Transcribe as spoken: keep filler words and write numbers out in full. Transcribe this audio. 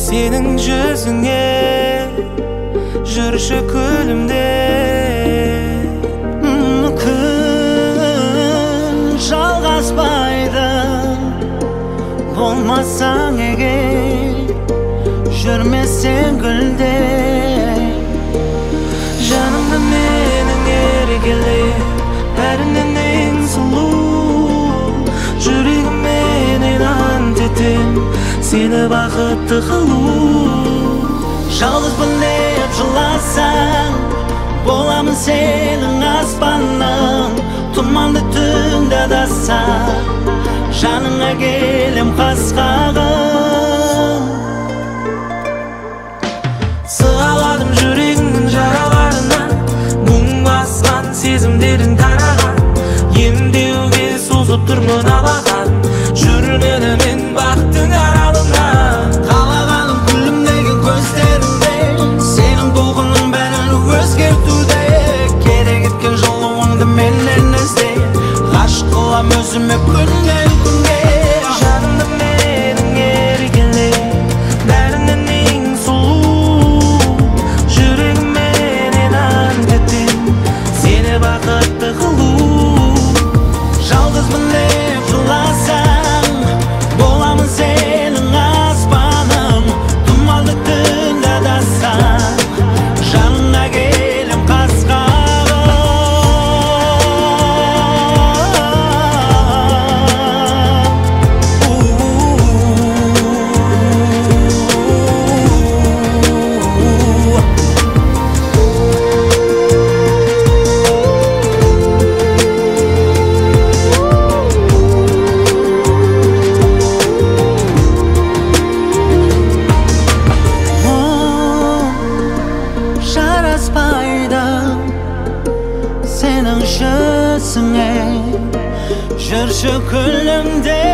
Senin yüzüne жүрші күлімде. Күн жалғаспайды, болмасаң егер, жүрмесең гүлде. Жанымда менің еркеле, бәрінен ең сұлу. Жүрегімменен ант етем, сені бақытты қылу. Жалғызбын деп жыласаң, боламын сенің аспаның. Тұманды түнде адасаң, жаныңа келем қасқағым. Сығаладым жүрегімнің жараларынан, мұң басқан сезімдердің тараған. Емдеуге созып тұрмын алақан, жүрменімен бақтың аралынан. Қалағаным күлімдеген көздеріңде, сенің толқының бәрін өзгертуде. Керек еткен жолыңды менен ізде, ғашық қылам өзіме күннен күнге. Жанымда менің еркеле, бәрінен ең сұлу. Жүрегімменен ант етем, сені бақытты қылу. Жалғызбын деп жыласаң, боламын сенің аспаның. Тұманды түнде адасаң, жаныңа келем қасқағым. Жараспайды сенің жүзіңе, жүрші күлімде.